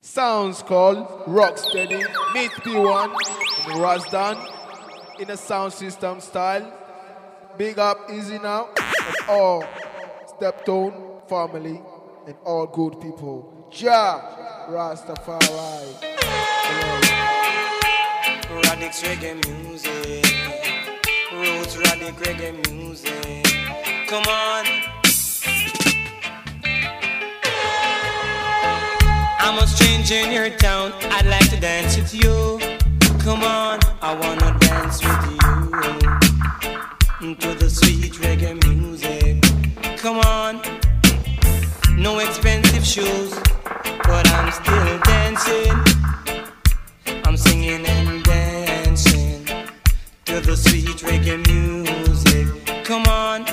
Sounds called Rocksteady, meet P1 and Razdan in a sound system style. Big up Easy Now and all Steptone family and all good people. Ja Rastafari. Radix reggae music, roots radic reggae music. Come on. I'm a stranger in your town, I'd like to dance with you. Come on, I wanna dance with you to the sweet reggae music. Come on, no expensive shoes, but I'm still dancing. I'm singing and dancing to the sweet reggae music. Come on,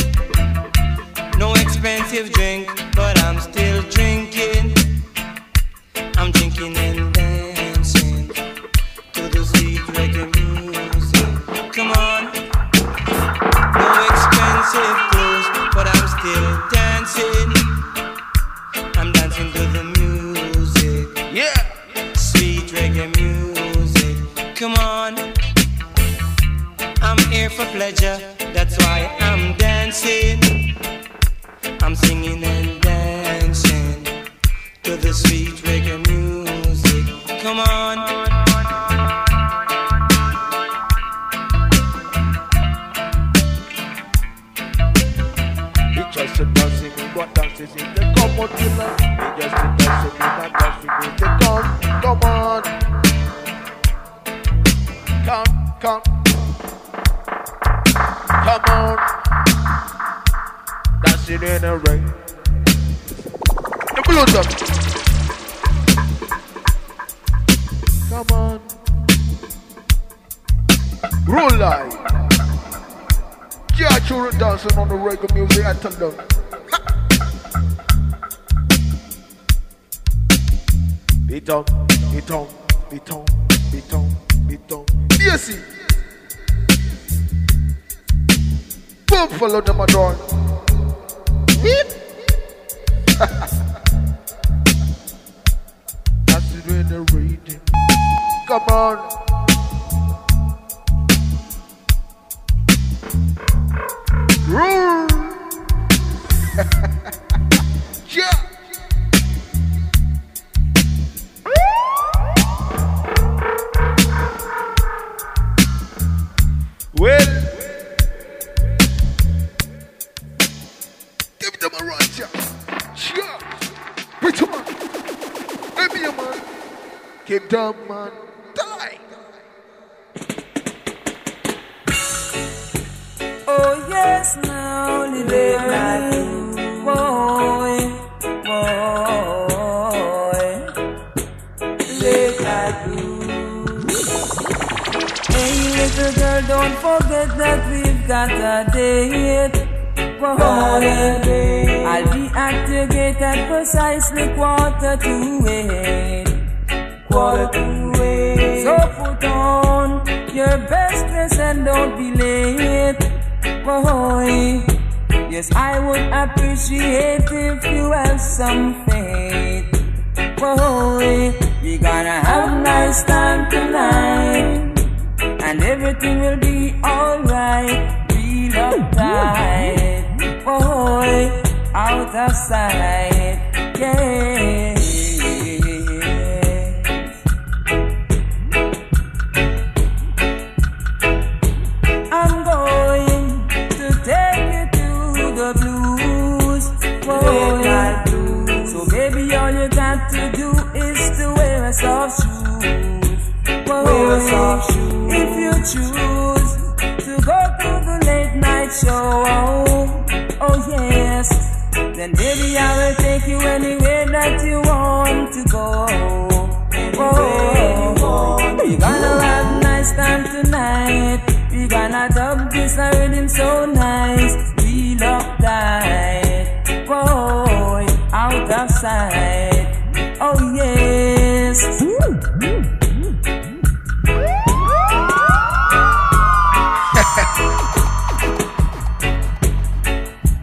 no expensive drink, but I'm still drinking. I'm drinking and dancing to the sweet reggae music. Come on, no expensive clothes, but I'm still dancing. I'm dancing to the music. Yeah, Sweet reggae music. Come on, I'm here for pleasure. That's why I'm dancing. I'm singing and dancing to the sweet reggae music. Come on. it's just a dancing, we got dances in the common killer. It's just a dancing, we got dancing in the come on. Come on. Dancing in the rain. The blues up. Come on. Roll light. Yeah, children dancing on the reggae music. I tell them. Beat on, beat on, beat on, beat on, beat on. Yes, boom, follow them a door. That's it when they're reading. Come on. Roar. Yeah. Well, give them a run, yeah. Sure. Wait a man. Let me a man. Keep them, man. Die. Oh yes, now live like boy, live like you. Hey little girl, don't forget that we've got a date. I'll be at your gate at precisely 7:45. So put on your best dress and don't be late. Boy, yes, I would appreciate if you have some faith. Boy, we gonna have a nice time tonight, and everything will be alright. Be love tight, boy, out of sight, yeah. I'm going to take you to the blues, boy. So baby, all you got to do is to wear a soft shoes, boy. If you choose to go to the late night show, oh yes, then baby I will take you anywhere that you want to go. Oh, we gonna have a nice time tonight. We gonna dub this a rhythm so nice. We love tight, boy, out of sight. Oh yes.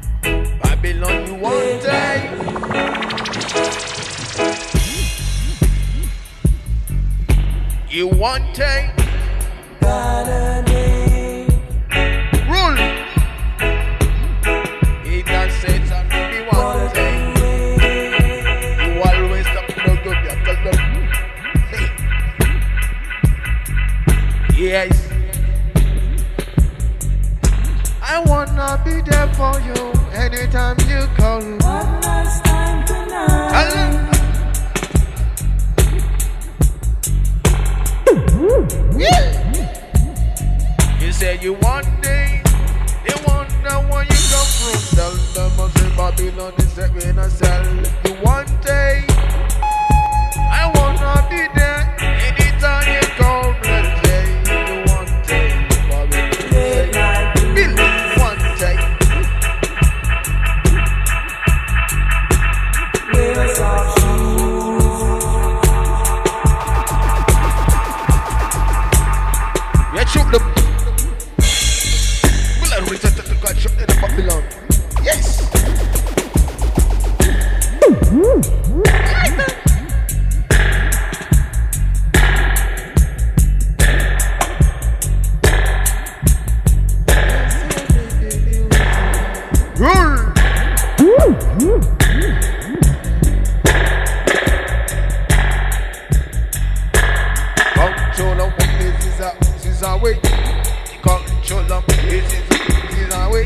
Babylon, you want time? You want take rule. He done said something. Me want take. You always stop no good. You tell them. Yes. I wanna be there for you anytime you call. One last time tonight. You said you one day, they wonder where you come from. Tell them I say Babylon is set in a cell. You one day, I wanna be there anytime you call. Let's say you one day, Babylon is one day. With a soft shoot them. Will I return to God shot in the Babylon? Yes. Rule. Control of what this is our way. Control of this is our way.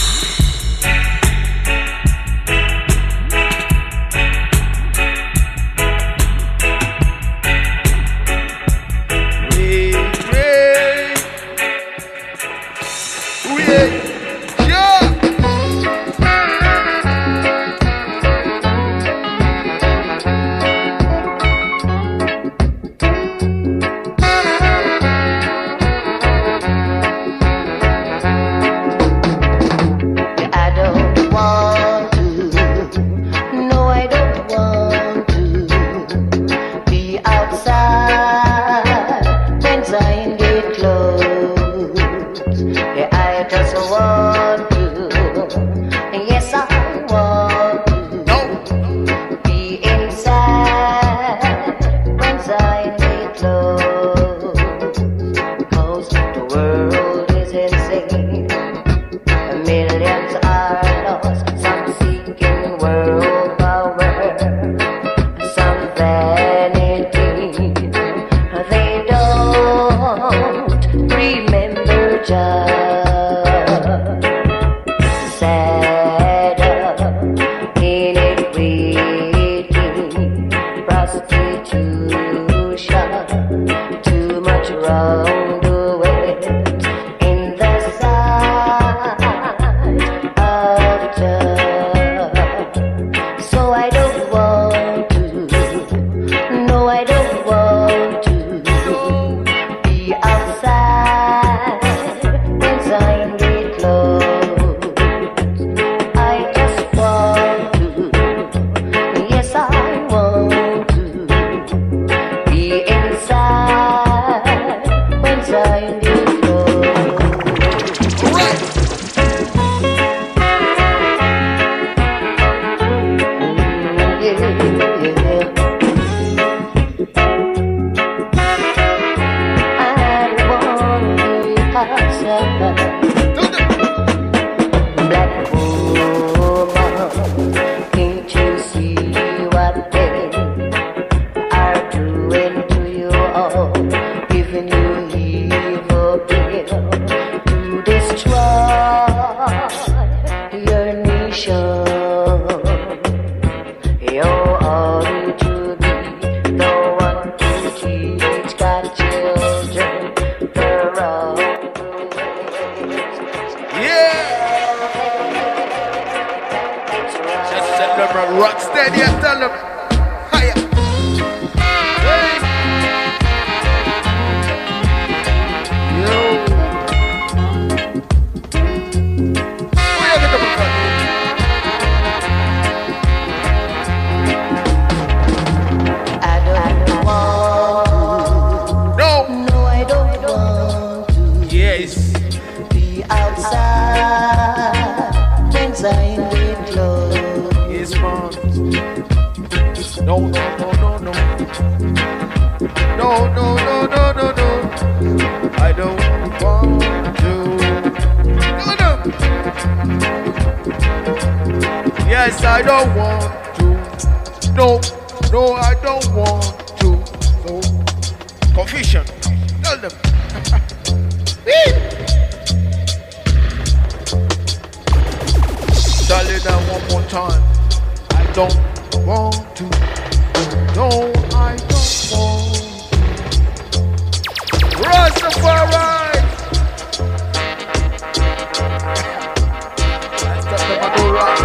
Rocksteady, I tell them. Hiya. Hey. Yo. Where you get the fuck? I don't want. No. No, I don't want to. Yes. Be outside when I'm with clothes. No, no, no, no, no. No, no, no, no. don't want to. No, no, I don't want to. No. Confusion. Tell them. Tell it that one more time. I don't want to. No, I don't want to. Rastafari. That's the place.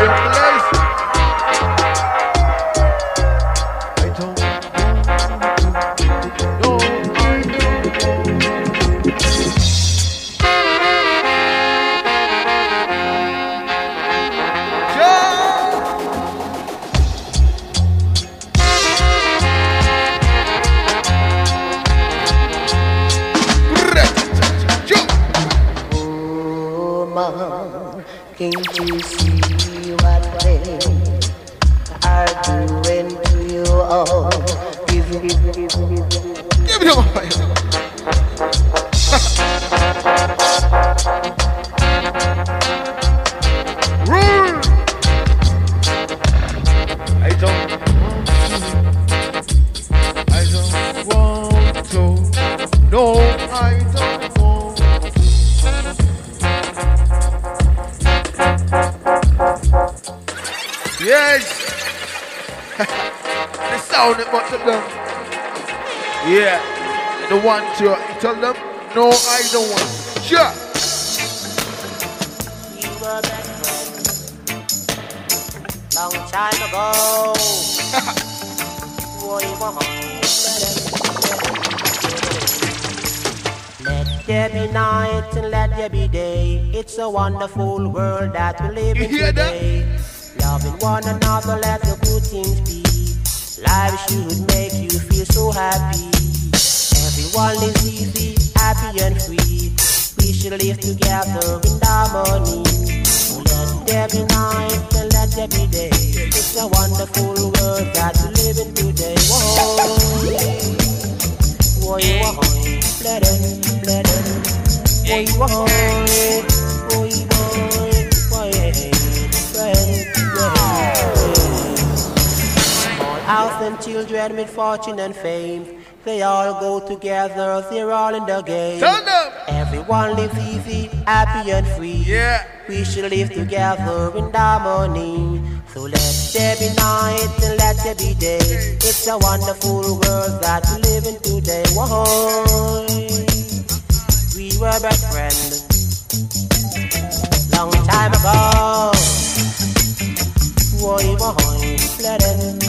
I don't want to. No, I don't want to. Can't you see what they are doing to you all? Give me the Rule! I don't want to. No, I don't want to. Yes! The sound it but tell them. Yeah. The one to tell them. No, I don't want. Sure. We were best friends long time ago. Let there be night and let there be day. It's a wonderful world that we live in today. Loving one another, let the good things be. Life should make you feel so happy. Everyone lives easy, happy and free. We should live together in harmony. Let there be night and let there be day. It's a wonderful world that we live in today. Whoa, whoa, whoa, let it, whoa, whoa, whoa, all house and children with fortune and fame, they all go together, they're all in the game. Everyone lives easy, happy and free. Yeah. We should live together in harmony. So let there be night and let there be day. It's a wonderful world that we live in today. Whoa. We were best friends long time ago. Whoa, whoa, let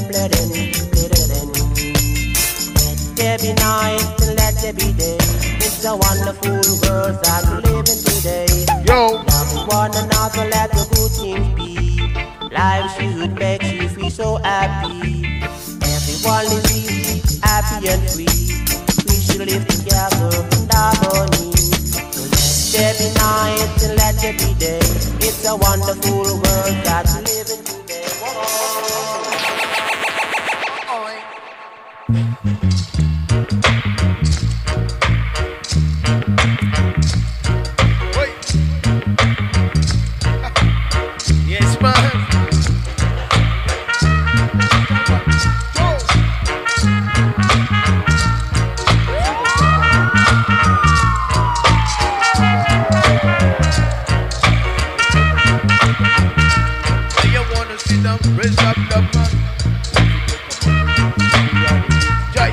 there be night and let there be day. It's a wonderful world that we live in today. Yo. Love one another, let the good things be. Life should make you feel so happy. Everyone is easy, happy and free. We should live together in harmony. So let there be night and let there be day. It's a wonderful world that we live in today. Whoa. Yes, man. Do you wanna see them raise up the man? Jai.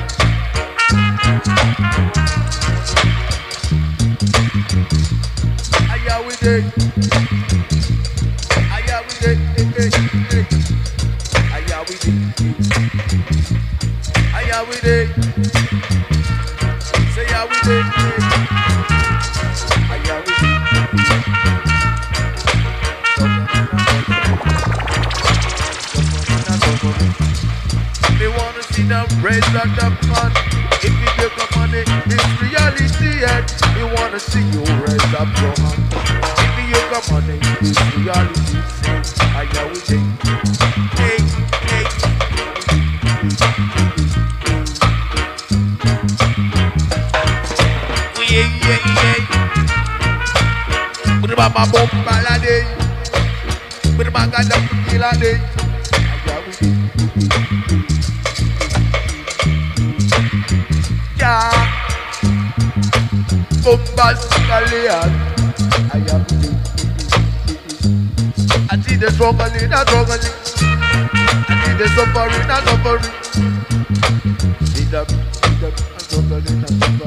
Aya we dey. Aya we dey. Aya we dey. Aya we dey. Say aya we dey. Aya we dey. They wanna see them raise up the fun. If you take up money, it's reality yet. They wanna see you raise up your hand. If you take up money, it's reality. Say, aya we dey. Hey, hey. Yeah. Put it on my bum balade. with the man got the killer day. Yeah. Bombastically, I see the struggling, I see the suffering, I see the struggling.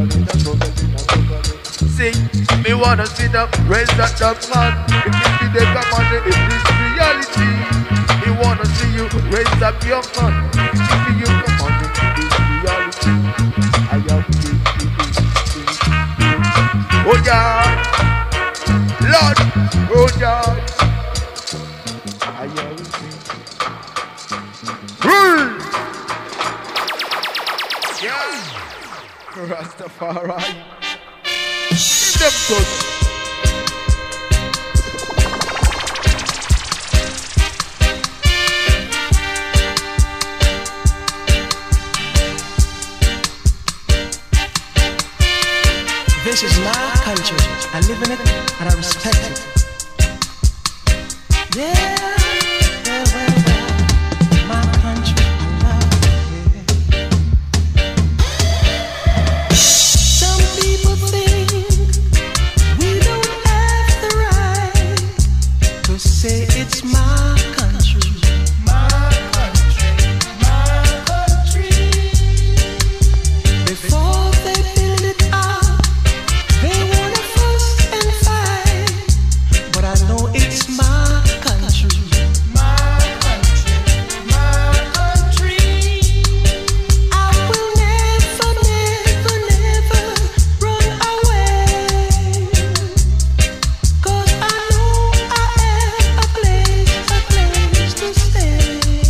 See, me wanna see them raise that man. If you see the commander in this reality, me wanna see you raise up your man. If you see you commander in this reality, I am oh yeah, Lord, oh yeah, I am yeah, Rastafari. Give them toes. This is my country. I live in it and I respect it. Yeah, well, my country, I love it. Some people think we don't have the right to say it's my country. My country, my country. Before they build it up, they wanna fuss and fight, but I know it's my country. My country, my country. I will never, never, never run away, 'cause I know I have a place to stay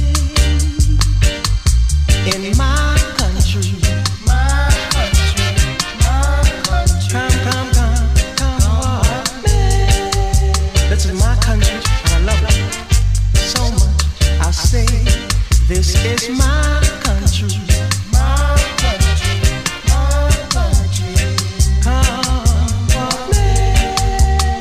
in my country. My country, my country. Come on, man. This is my country and I love it so much. I say this is my country. My country, my country. Come on, man.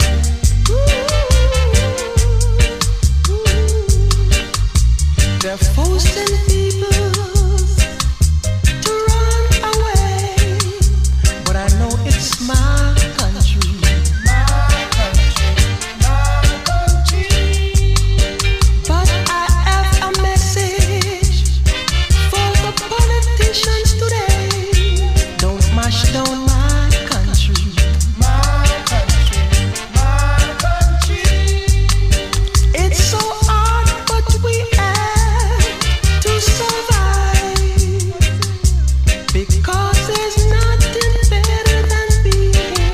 They're forcing people to run away, but I know it's my country. My country, my country. But I have a message for the politicians today. Don't mash down my country. My country, my country. It's so hard, but we have to survive, because there's nothing better than being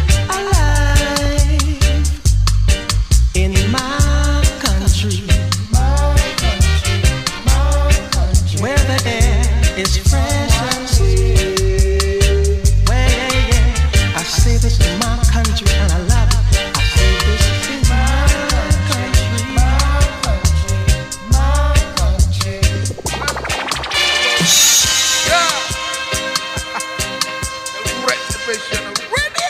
alive in my country. My country, my country. Where the air is fresh and sweet. Well, yeah. I say this is my country and I love it. I say this is my country. My country, my country. Yeah. The reservation ready.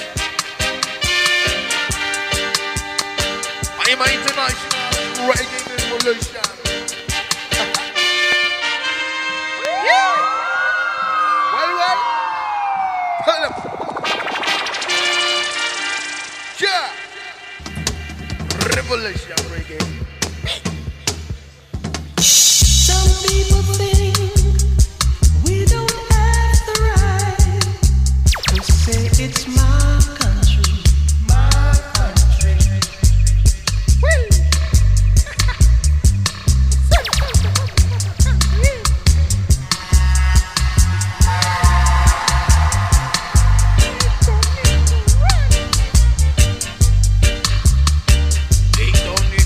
I'm an international reggae revolution. Yeah. Well. Tell them. Yeah. Revolution reggae. Some people think we don't have the right to say it's my country. My country. They don't need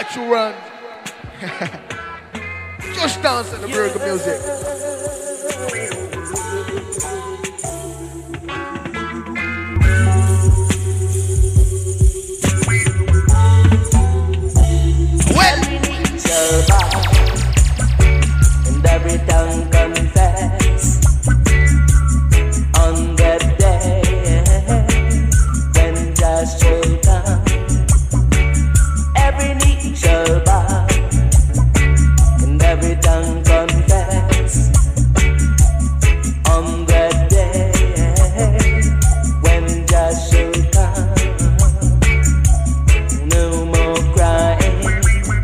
Natural. Just dance to the burger music. Well, and every tongue confess on that day when just shall come. Every knee shall bow and every tongue confess on that day when just shall come. No more crying,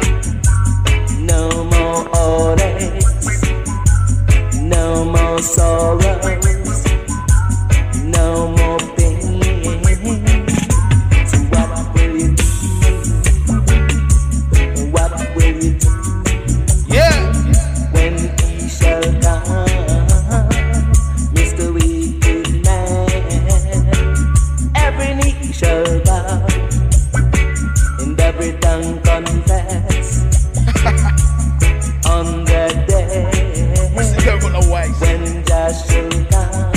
no more heartaches, no more sorrows, no more pain. So what will you do? What will you do? yeah. When he shall come, Mr. Wicked Man, every knee shall bow and every tongue confess on that day when Josh shall come.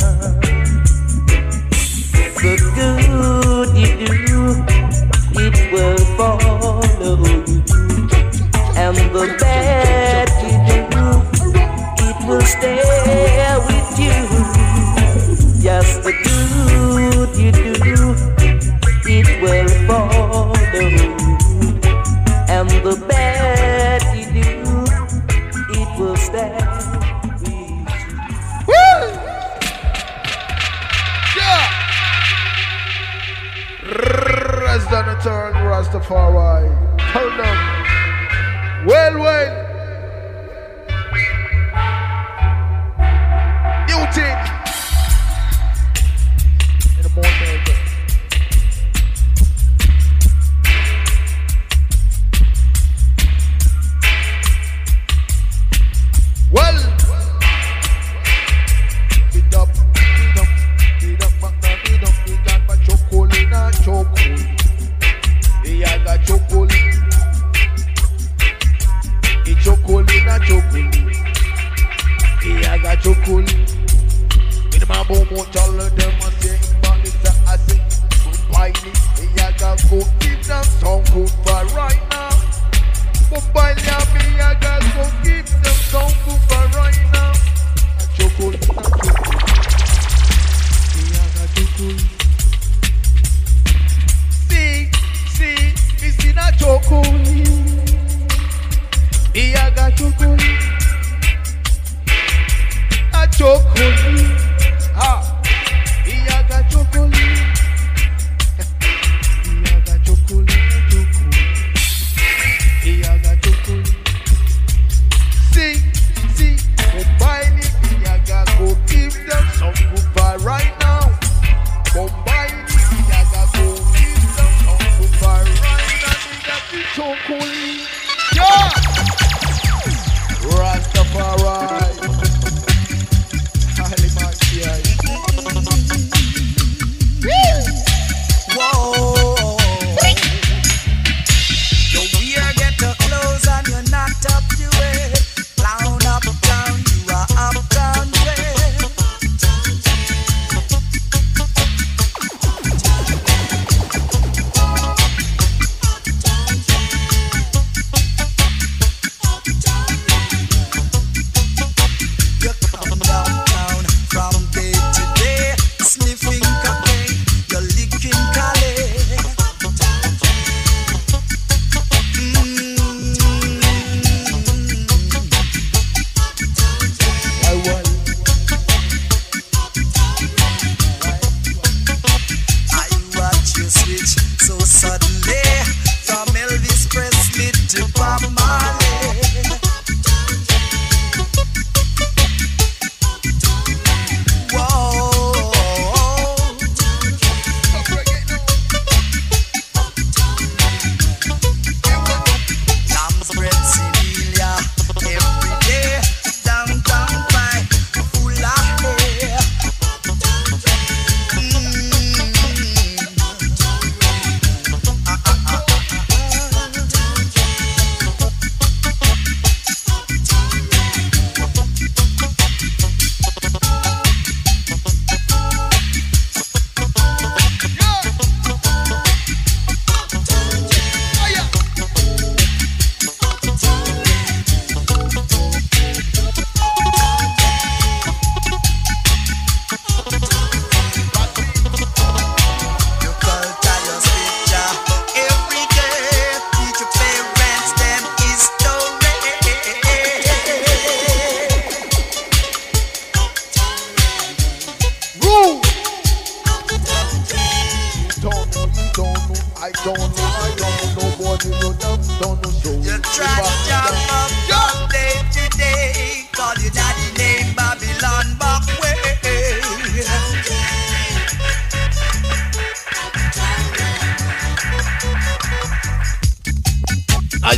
The good you do, it will follow you, and the bad you do, it will stay with you. Just the good you do, it will follow you, and the bad you do, it will stay with you. Woo! Yeah. Razdan turn Rastafari. Hold on. Well. New thing. In the morning. Well. Beat up, but chocolate. Yeah, I got chocolate. It's chocolate. Yeah, I got chocolate. In my boom, tell them I sing, but it's I sing. Goodbye, yeah, I got go give them some good for right now. Goodbye, me, I got go give them some good for right now. Chocolate. Yeah, I got chocolate. See that chocolate. Yeah, I got chocolate. A chocolate. Ah. Yeah, I got chocolate. Yeah, I got chocolate. Yeah, I got chocolate. See.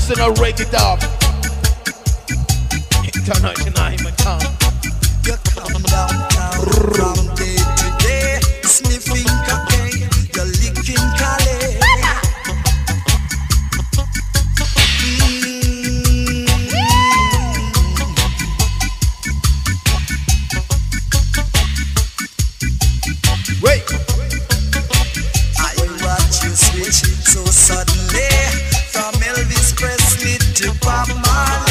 International reggae dub. International human town. You come downtown from day to day, sniffing cocaine, you're licking Calais. Wait. I watch you switch so suddenly from Elvis Presley to Bob Marley.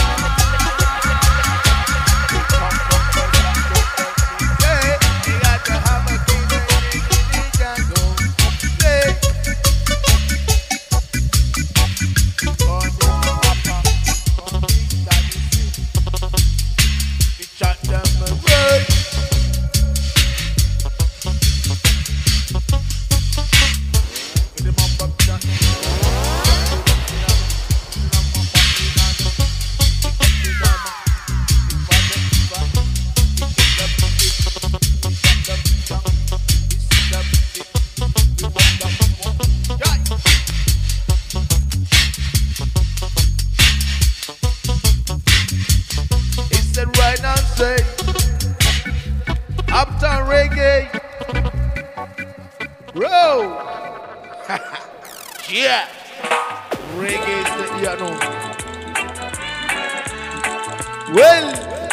Yeah, reggae is the piano. Well,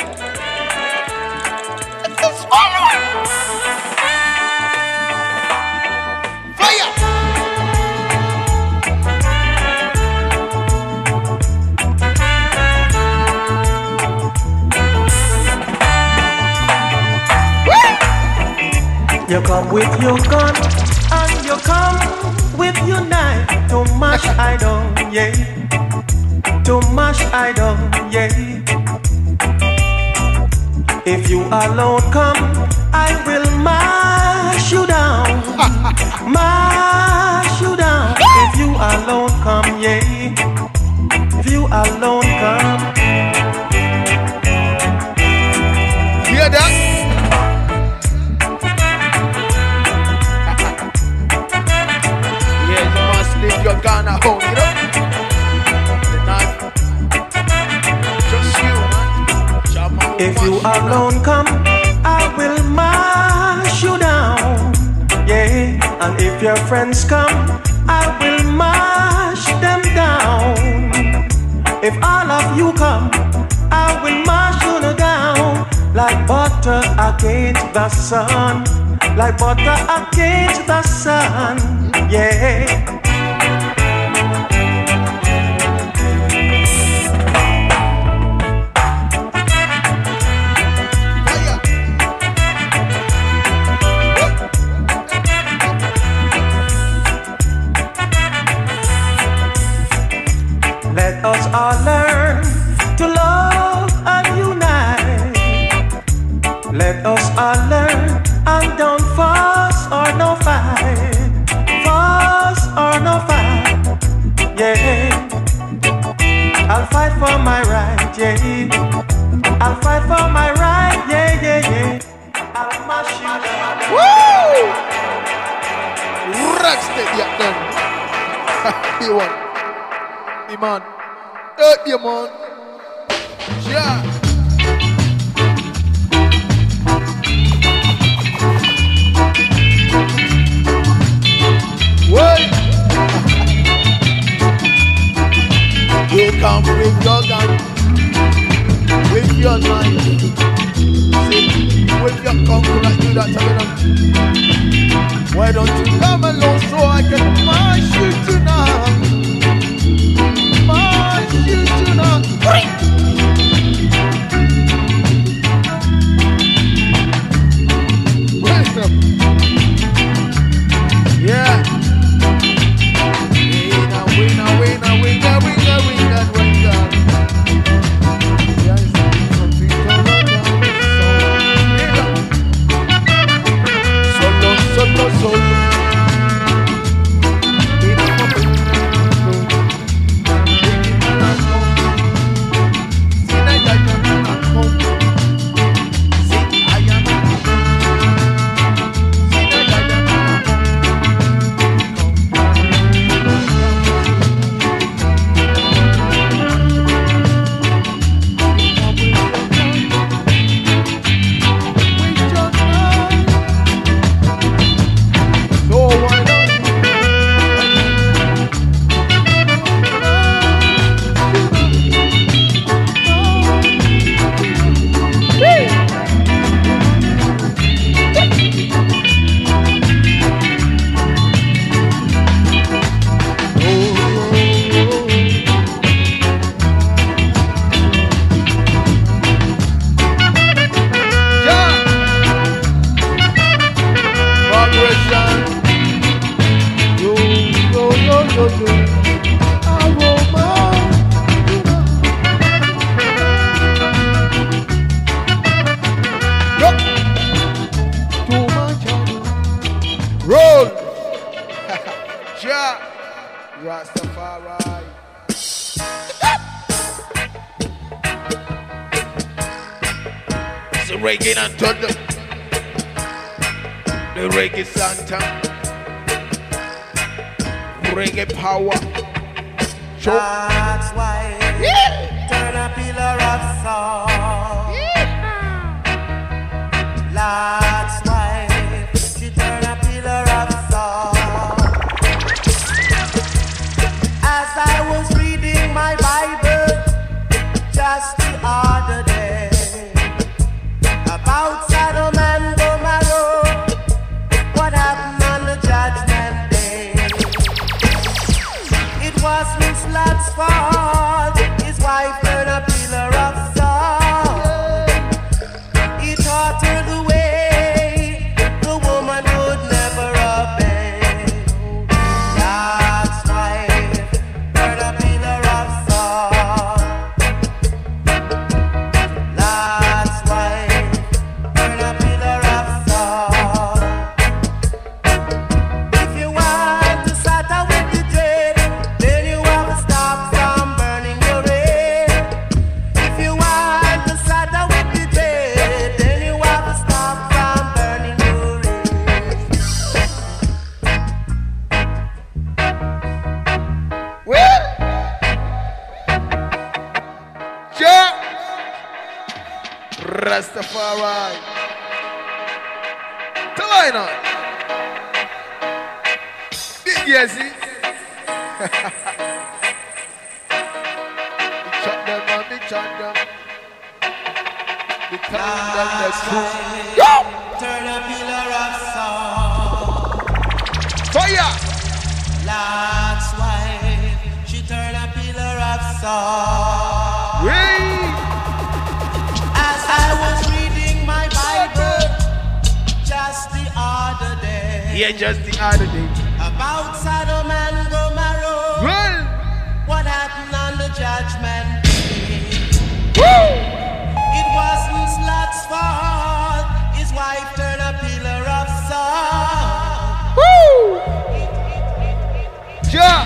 it's a swallow. Fire. You come with your gun and you come with your knife to mash idol, yeah. To mash idol, yeah. If you alone come, I will mash you down. Mash you down. If you alone come, yeah. If you alone come. Hear that? You're gonna hold it up. The knife. Just you, man. If you alone come, I will mash you down. Yeah, and if your friends come, I will mash them down. If all of you come, I will mash you down. Like butter against the sun. Like butter against the sun. Yeah. Let us all learn to love and unite. Let us all learn and don't fuss or no fight. Fuss or no fight. Yeah. I'll fight for my right, yeah. I'll fight for my right, yeah, yeah, yeah. I'll mash you down. Woo! Rocksteady, yeah, done. You want. Man, you man. Yeah. Well, you come with your gun, with your knife. See, with your conquer like you that why don't you come along so I can mash you tonight? You do not break. Yeah. Winner. Solo. Rastafari. It's the reggae and thunder. The reggae Santa. Reggae power. Show. That's why. Yeah. Turn a pillar of salt. Yeah. That's why she turned a pillar of salt. As I was reading my Bible just the other day about Sodom and Gomorrah, what happened on the judgment day? It wasn't Lot's fault. His wife turned a pillar of salt. He taught her the way the woman would never obey. That's why turned a pillar of salt. That's why turned a pillar of salt. If you want to settle with the dread, then you have to stop from burning your head. If you want to settle with the dread, then you have to stop from burning your head. Well, yeah. Rastafari. Talina. Big Yezzy. We chop them and we chop them. We turn them the screw. Yo! Turn a pillar of salt. Fire! That's why she turned a pillar of salt. Hey! As I was reading my Bible just the other day Yeah, just the other day. about Sodom and Gomorrah, Well! what happened on the judgment day? Woo! It wasn't Lot's fault. His wife turned a pillar of salt. Woo! Yeah!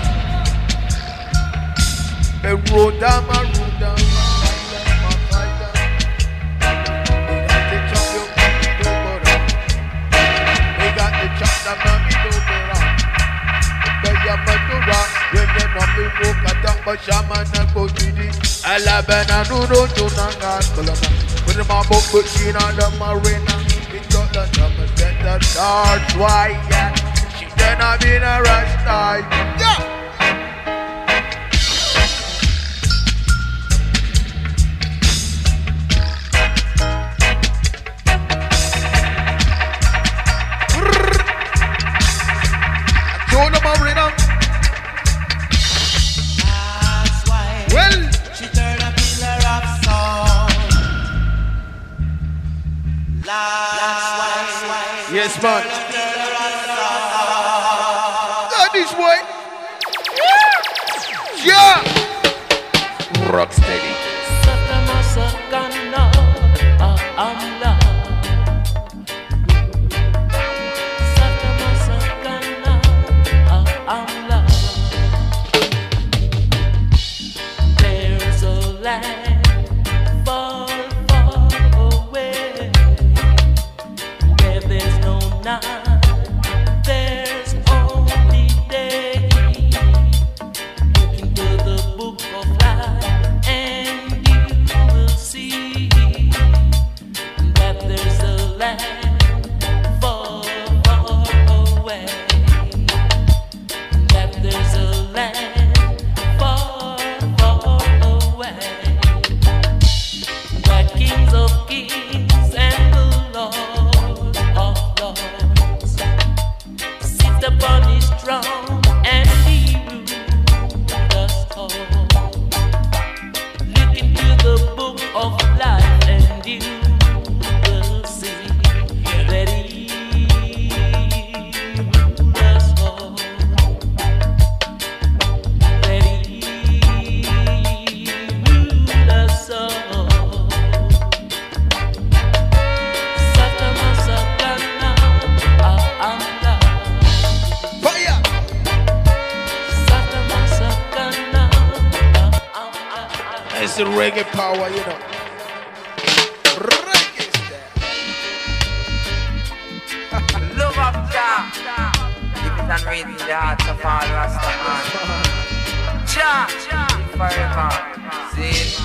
A road down, my road down, my fight down. We got the chop, you do better. We got the chop, that mommy do better. The Yamadura, when the mommy walk at the Bashaman and go to the Alabama, no, Nanga, Colonna. With the Mambo, Cucina, the Marina, we got the numbers, then the stars, why, yeah. She done have been a rush time. Yeah! Don't know about rhythm. That's why Well, she turned a pillar of salt. That's why yes, man. she turned a pillar of salt. Not this way. Yeah. Rock steady. There's a land far, far away where there's no night, there's only day. Looking to the the reggae power, you know. Reggae style. Love of Jah. If it and read the heart of all Rastaman. Jah, forever. See it.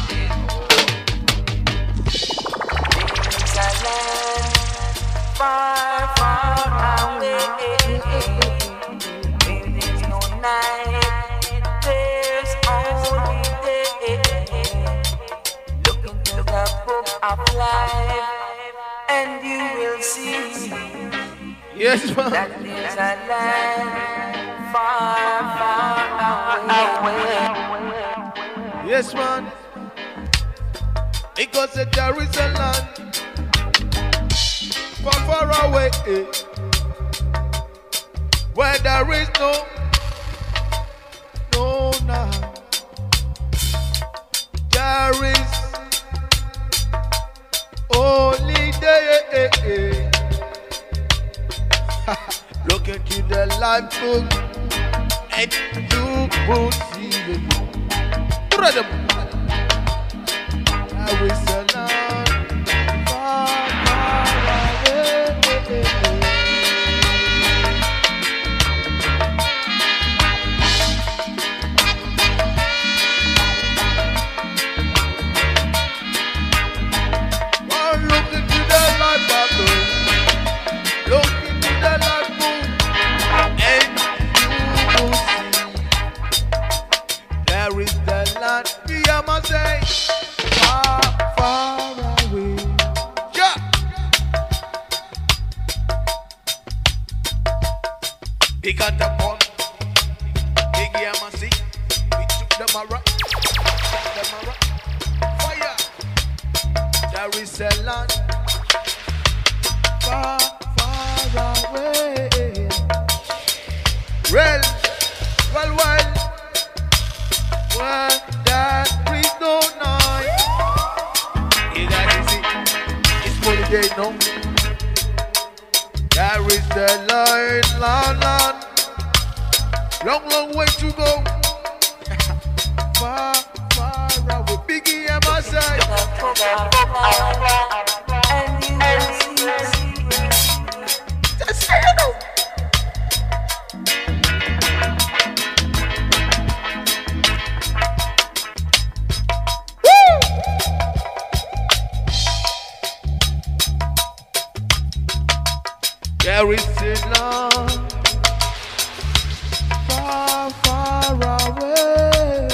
It's a land far, far away. Where there's no night, there's only day. Look into the book of life, and you will see. Yes, man. That there's a land far, far away. Yes, man. Because there is a land far, far away, where there is no night. There is only day. Look into the life book and you will see it. Brother, there is a land far, far away. Oh, look into the life book. Look into the life book and you will see. There is the land, we must say, far, far away. Yeah. He got the bomb, big Yamasi. We took them around, fire. There is a land far, far away. Well, where there is no night. You gotta see, it's fully day, no? There is the line, land. Long, long way to go. Far, far away. Biggie and my side. And you will see. Just say it out. There is a land far, far away.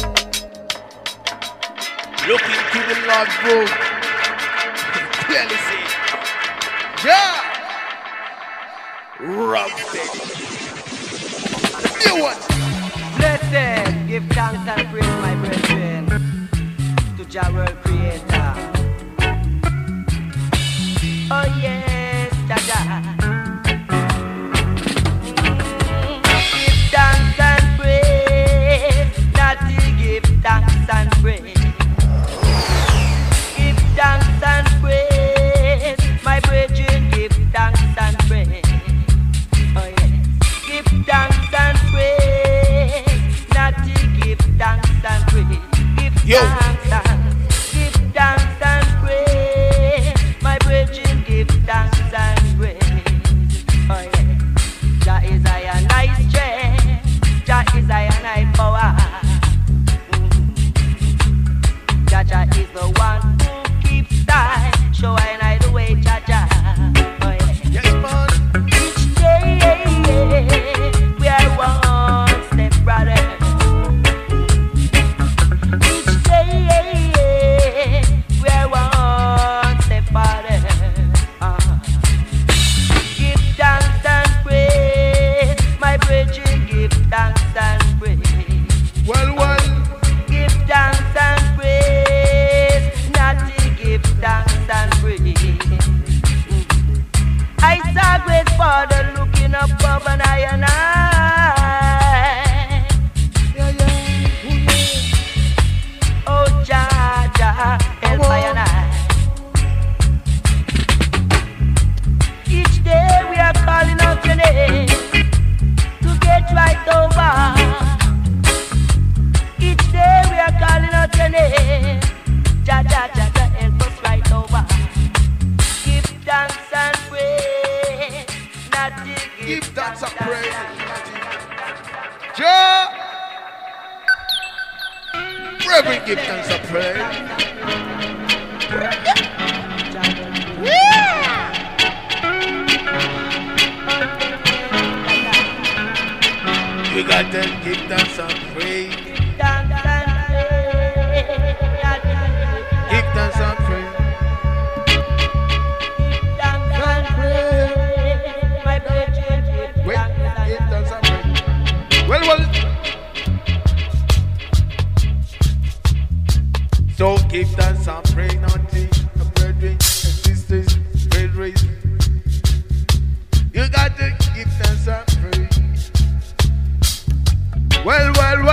Look into the Lord book. Clearly see. Yeah. Rock new one. Blessed, give thanks and praise, my brethren, to Jah world creator. Oh yes, Jah Jah. Give thanks and praise, not to give thanks and praise. Give thanks and praise, my brethren, give thanks and praise. Oh yes, give thanks and praise, not to give thanks and praise. Give thanks and praise, my brethren, give thanks and praise. Oh yeah, Jah is I and I strength, Jah is I and I power. Jah Jah is the one who keeps time, show I and I the way, Jah Jah. Oh yeah. Yes, man. Each day we are one step brother. Each day we are one step brother. Give thanks and praise, my brethren, give thanks and praise. Well. Give thanks and praise, not to give thanks and praise. I saw great Father looking up above and I and I. Oh Jah Jah, help I and I. Each day we are calling out your name to get right over. Each day we are calling out your name Every give thanks and praise. You got to give thanks and praise. Give thanks and praise. Wait, give thanks and praise. Well. So give thanks and praise unto the brethren and sisters, brethren. You got to give thanks and praise. Well.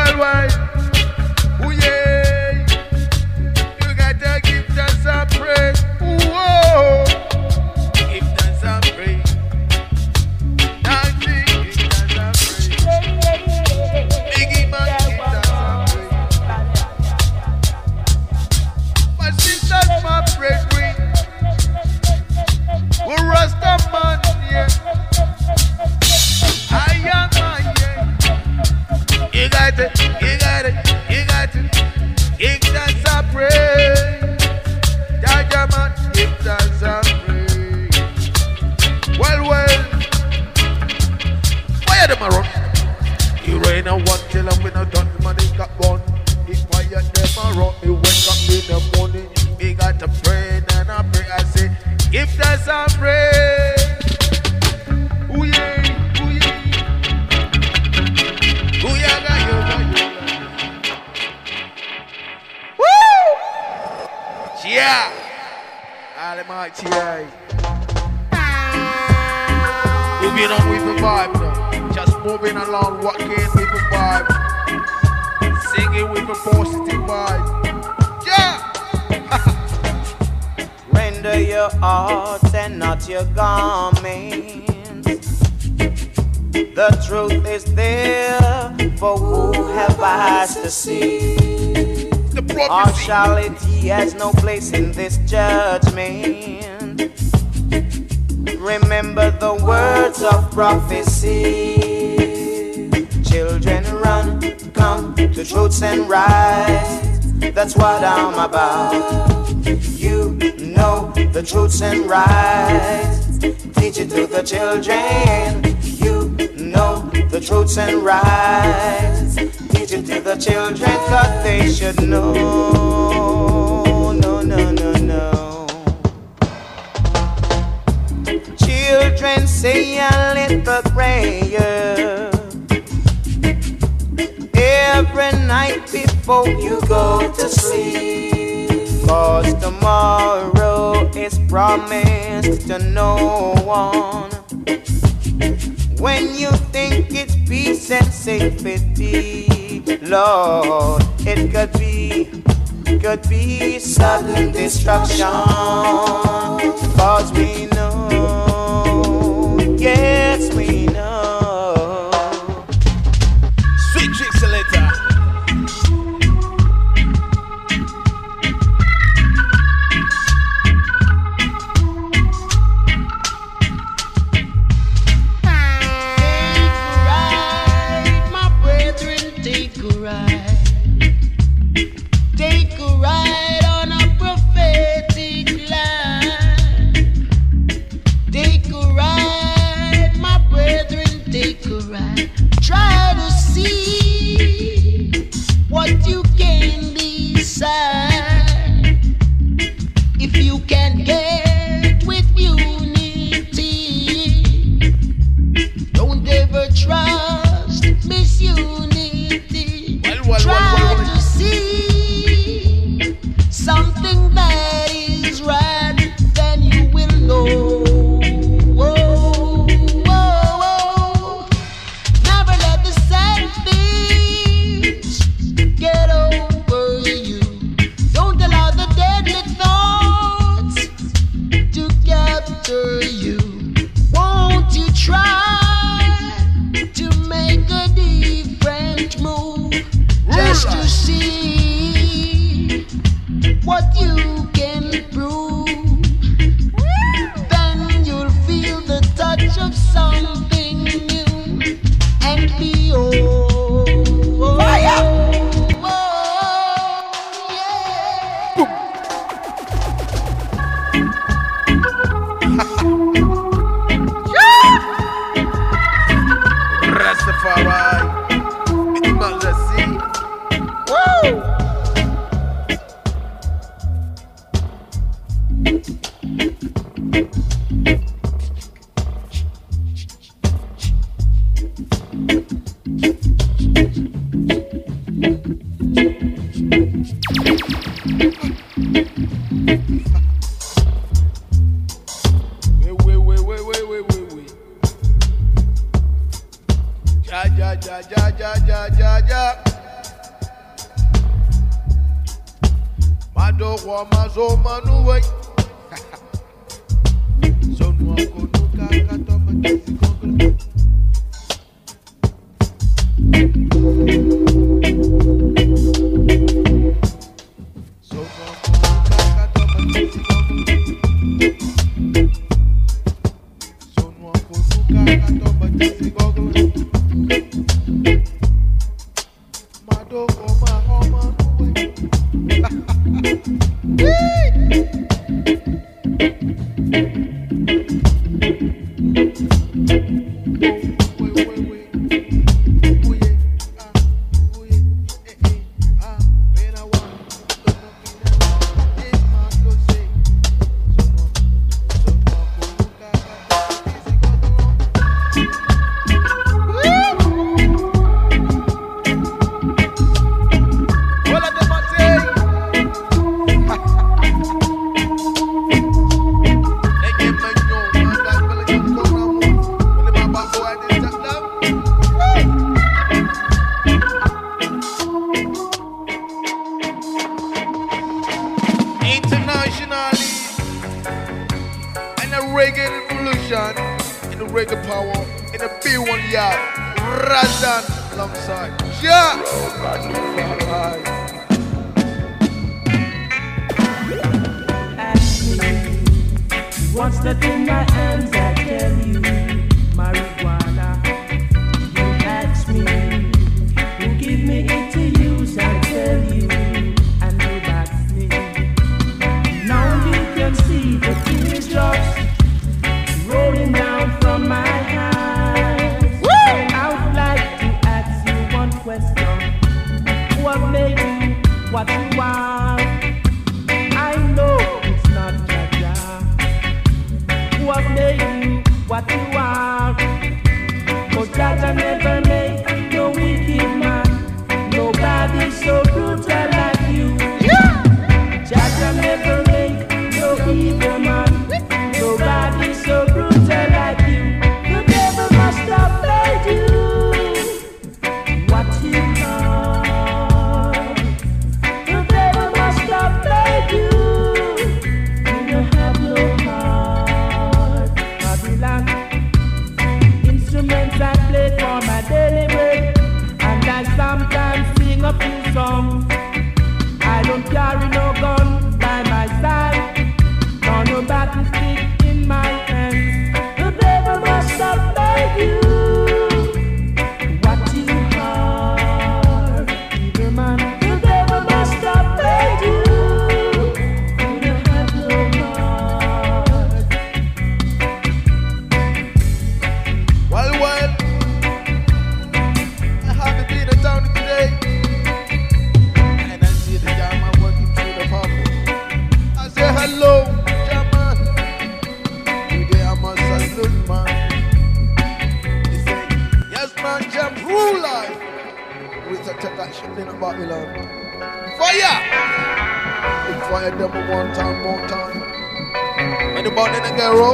Ooh, yeah. You got to give thanks and praise. Whoa. Give thanks and praise. Dancing, give thanks and praise. Biggie man, give thanks and praise. My sisters, my brethren. We're Rasta man, yeah. I am, yeah. You got it. Give thanks and praise. Jaja man, give thanks and praise. Well. Why are them around? You rain and one till I'm when I done the money got one. If why are them around? You wake up in the morning. We got to pray and I pray. I say, give thanks and praise. Ooh yeah. Yeah, Almighty, moving on with the vibe now. Just moving along, walking with the vibe, singing with the positive vibe. Yeah. Render your hearts and not your garments. The truth is there for who have eyes to see. Partiality has no place in this judgment. Remember the words of prophecy. Children run, come to truths and rights. That's what I'm about. You know the truths and rights. Teach it to the children. You know the truths and rights. Teach it to the children, cause they should know. No. Children, say a little prayer every night before you go to sleep. Cause tomorrow is promised to no one. When you think it's peace and safety, Lord, it could be sudden destruction. Cause we know, yes we know. Sweet tricks later. Try to see what you can decide. If you can get with unity, don't ever trust misunity. Try to see something that is right, then you will know. ja. Mado wa mazo manuwe. Son wa konuka katoma kisi kongolo. Son wa konuka katoma kisi kongolo. Son wa konuka katoma kisi kongolo. Mado wa manuwe. What's that in my hands? I tell you, marijuana. You ask me, who give me it to use? I tell you, I know that's me. Now you can see the teardrops rolling down from my eyes. I would like to ask you one question. What made you what you are? I know it's not Jaja. What made you what you are? But Jaja never made no wicked man. Nobody so brutal like you. Jaja never made no evil man. Nobody so brutal like you. The devil must have made you what you are. The devil must have made you. You don't have no heart. Babylon. Instruments I play for my daily bread, and I sometimes sing a few songs. I don't carry no gun by my side, nor no battle stick in my hands. The devil must have made you what you are, evil man. The devil must have made you. You don't have no heart. Well, I haven't been in town today, and I see the jam man working through the purple. I say hello, jam man. Today I must salute man. He say, yes man, jam rule life. We take that shit in Babylon. Fire! We fire them one time, more time. Anybody in the girl?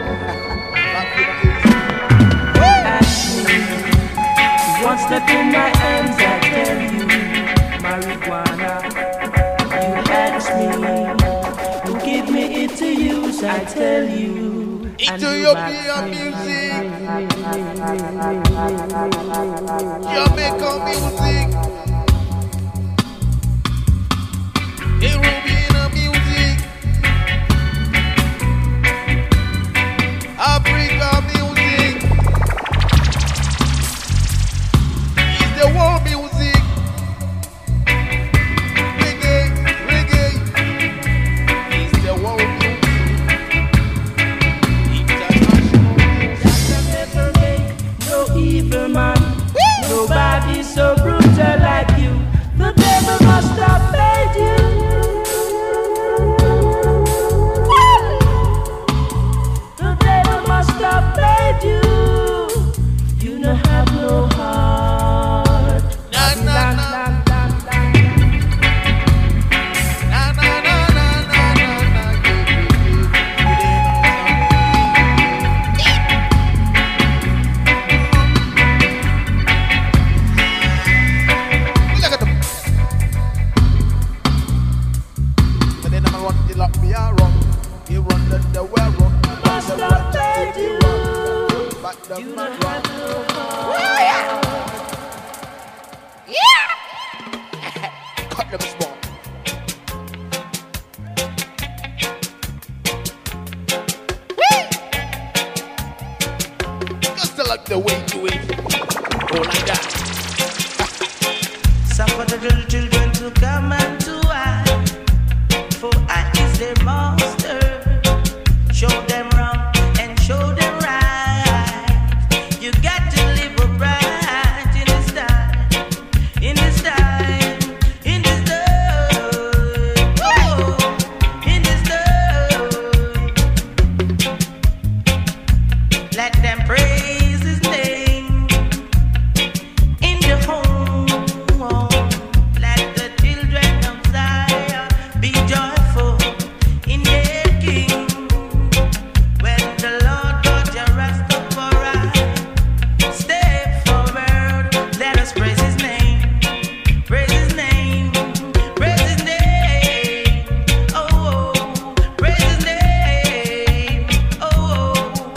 What's that in my hands? I tell you, marijuana. You ask me, who give me it to use? I tell you, Ethiopia music, Jamaica music, Caribbean music, Africa music, is the world music, reggae, is the world music. no evil man. Nobody so brutal like you. The devil must have made you. The devil must the well rock. Must have made you rock. Back the man rock. Yeah! Cut them small. Just like the way you it. Go like that. Some for the little children to come and to I, for I is their master. Show them wrong and show them right. You got to live upright in this time, in this time, in this time, oh, in this time. Let them praise His name in the home. Let the children of Zion be joyful in their King. When the Lord God your Rastafari step forward, let us praise His name, praise His name, praise His name. Oh, praise His name. Oh,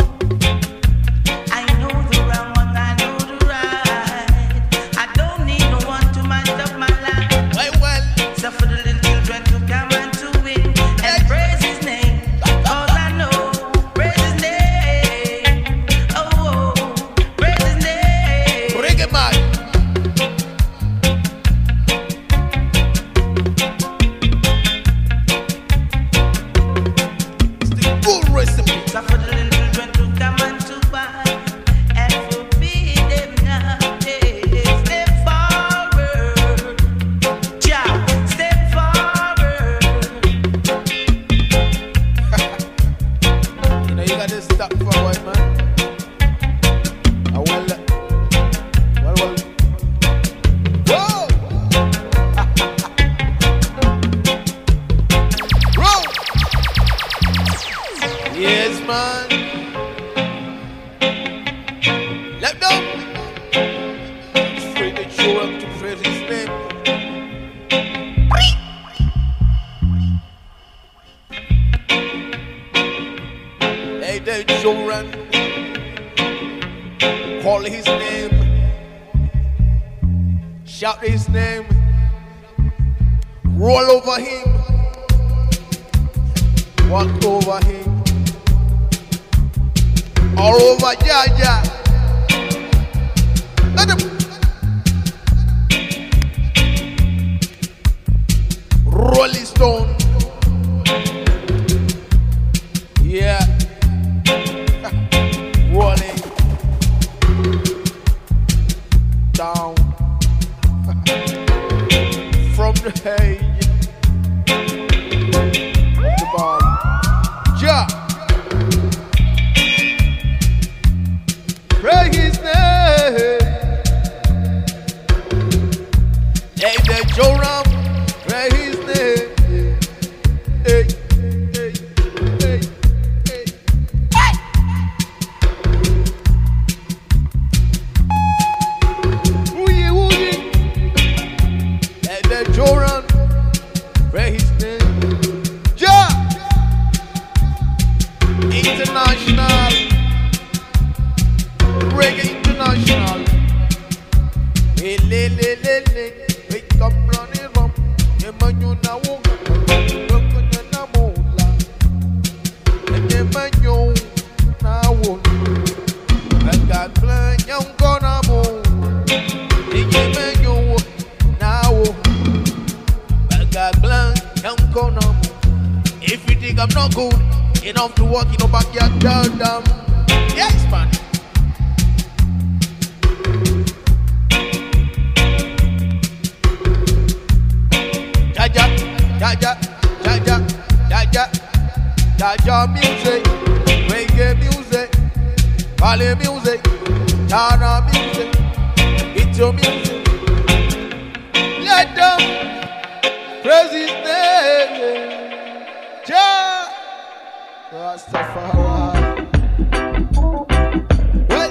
I know the wrong one, I know the right. I don't need no one to match up my life. Well. So for the little children to come and to win and praise His name. All I know, praise His name. Oh, praise His name. Bring it, man. It's the good recipe. So for the little children to come and to buy and forbid them not. Step forward, Jah, step forward. You know, you gotta stop for a while, man. Well. Whoa! Bro! Yes, man. Let go. Free the children to praise His name. Hey, the children. Call His name. Shout His name. Roll over Him. Walk over Him. All over Jaja. Let him. Rolling Stone. Yeah. Rolling down from the hedge of the ball. Ja. Praise His name. Hey, the Joram. Praise His name. Hey, hey, hey, hey. Ooh-yee, ooh-yee. Hey, the Joram. Praise His name. Ja. International. Reggae International. Hey, le, le, le, le. Wake up, running rum. Emmanuel na woga. Rokunya na mola. Emmanuel na woga. Aga plan young gonna move. Emmanuel na woga. Aga plan young gonna move. If you think I'm not good enough to walk in the backyard, tell them. Yes, man. Jaja, Jaja, Jaja, Jaja, Jaja music, reggae music, Valley music, Tana music, it's your music. Let them praise His name. Jah Rastafari. Well,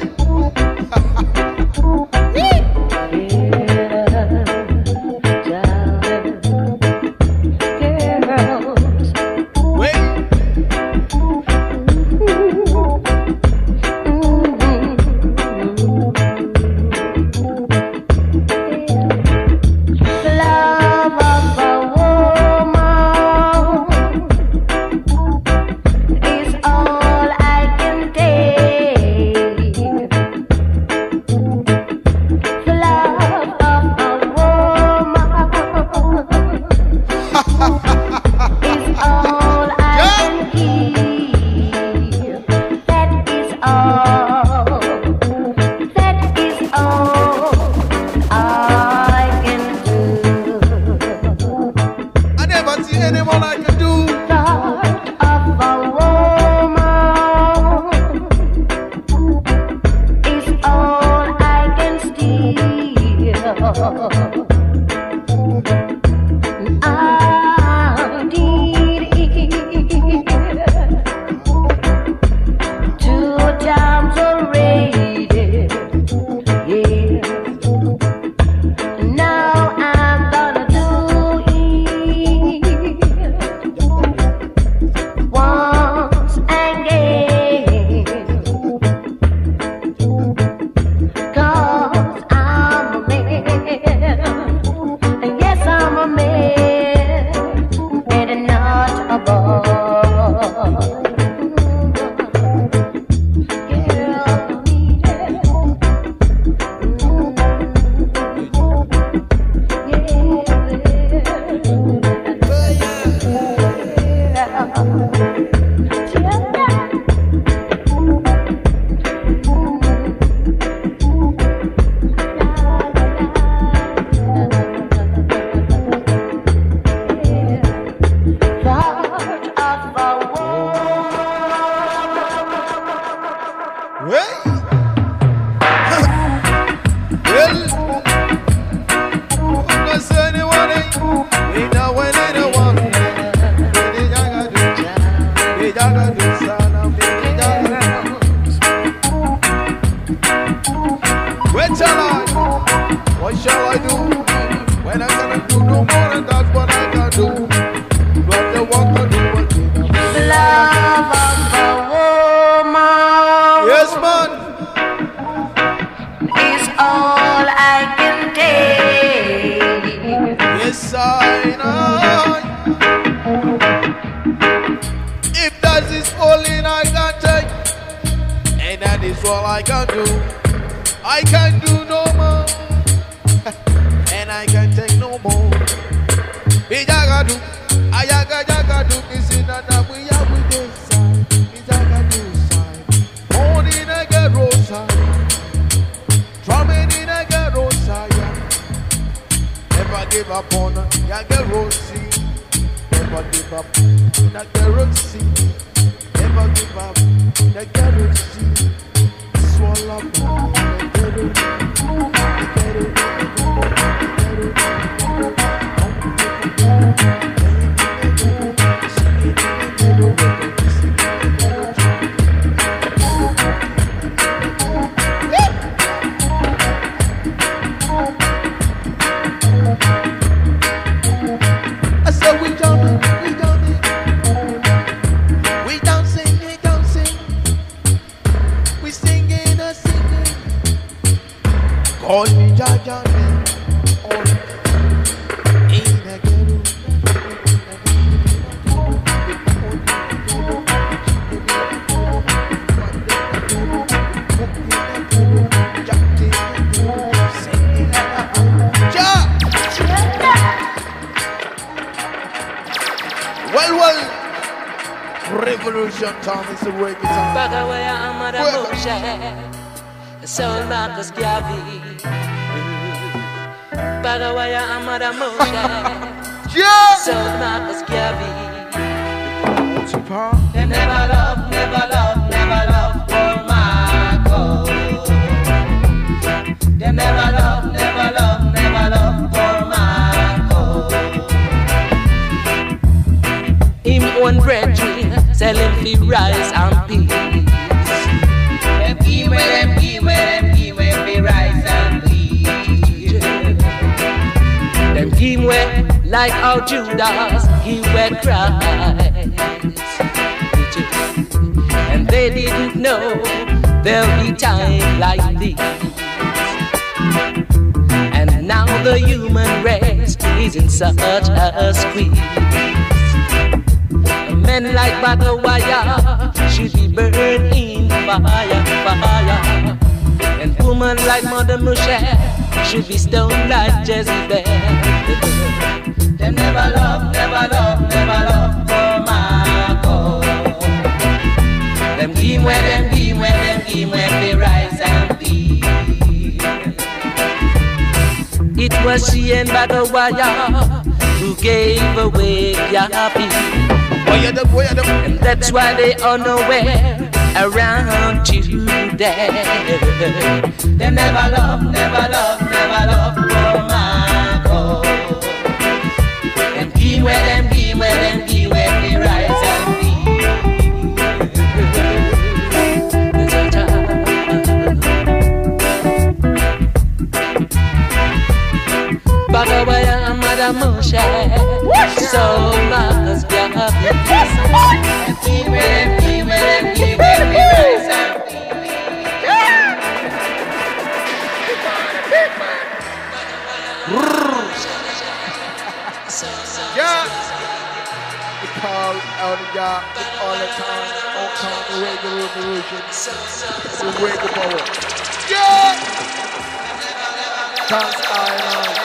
What shall I do when I cannot do no more than that's what I can do? What the walk I do, what the love of a woman. Yes, man. Is all I can take. Yes, I know. If that is all in I can take, and that is all I can do, I can do no more. And I can take no more. Bijagadu, ayagadu, kisinana, we are with this side. Bijagadu side. Born in a ghetto side. Drumming in a ghetto side. Never give up on a ghetto scene. Never give up in a ghetto scene. Never give up in a ghetto scene. Swallow up in a ghetto. Call me Jaja, Revolution time is the way it's on. Bagawaya Amada Moshe, Soul Marcus Gavi. Bagawaya Amada Moshe, Soul Marcus Gavi. They never love, never love, never love for Marco. They never love, never love, never love for Marco. Him one brethren tell him fi rise and peace. Them give where them give where them give where fi rise and peace. Them give where like how Judas he were Christ. And they didn't know there'll be time like this. And now the human race is in such a squeeze. Men like Bagawaya should be burned in fire, fire. And women like Mother Moshe should be stoned like Jezebel. Them never love, never love, never love for Marco. Them give where them give where them give where they rise and be. It was she and Bagawaya who gave away Yapi. And that's why they are nowhere around today. They never love, never love, never love for Marco. Them give where them give where them give where they rise and be. Bagawaya Amada Moshe, so Marcus Gavi. And give where them give where them give where they rise and be. Yeah, we call out the job all the time, all time, the regular revolution, the regular power. Yeah, dance island.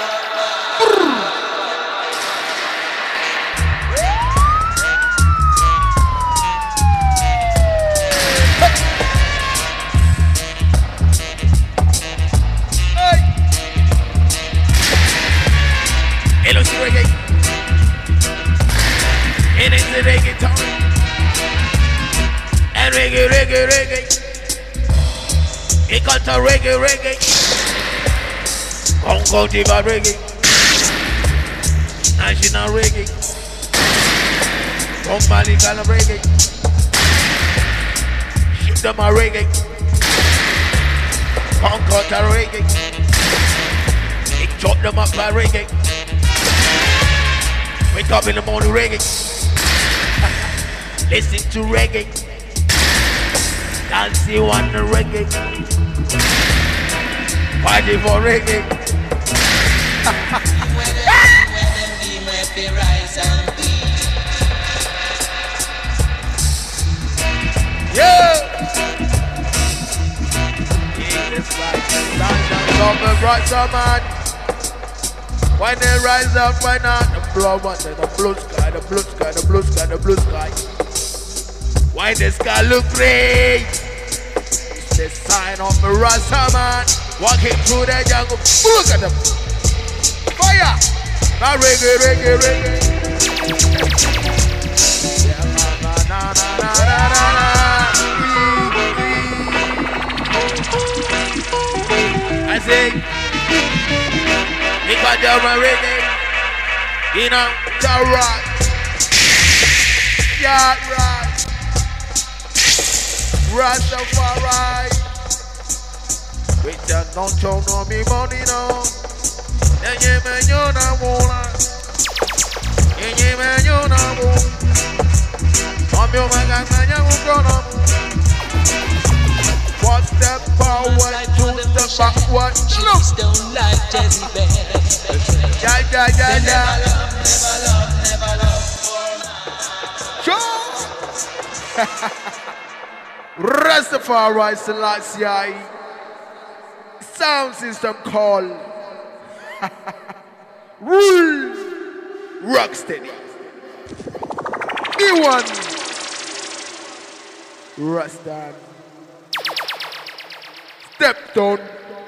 Hello, reggae. And it's the reggae time. And reggae, reggae, reggae. Equal to reggae. Congo diva reggae. National reggae. Somebody kind of reggae. Shoot them a reggae. Congo to reggae. Chop them up by reggae. Wake up in the morning reggae. Listen to reggae. Dance you on the reggae. Party for reggae. Yeah. It's like the bright man. When they rise up, why not? The blue sky, the blue sky, the blue sky, the blue sky. Why the sky look great? It's the sign of the Rasta man. Walking through the jungle. Look at them. Fire! Now reggae. Yeah, na. I say, because you're a reggae, you know, you're right. Yeah, right. Rastafari. With the no me money, no. You what's the power to the backward? Chicks don't like Jezebel. Yeah. Never love. Sure. Rastafari Selassie. Sound system called Rule Rocksteady. E1 Rastan Steptone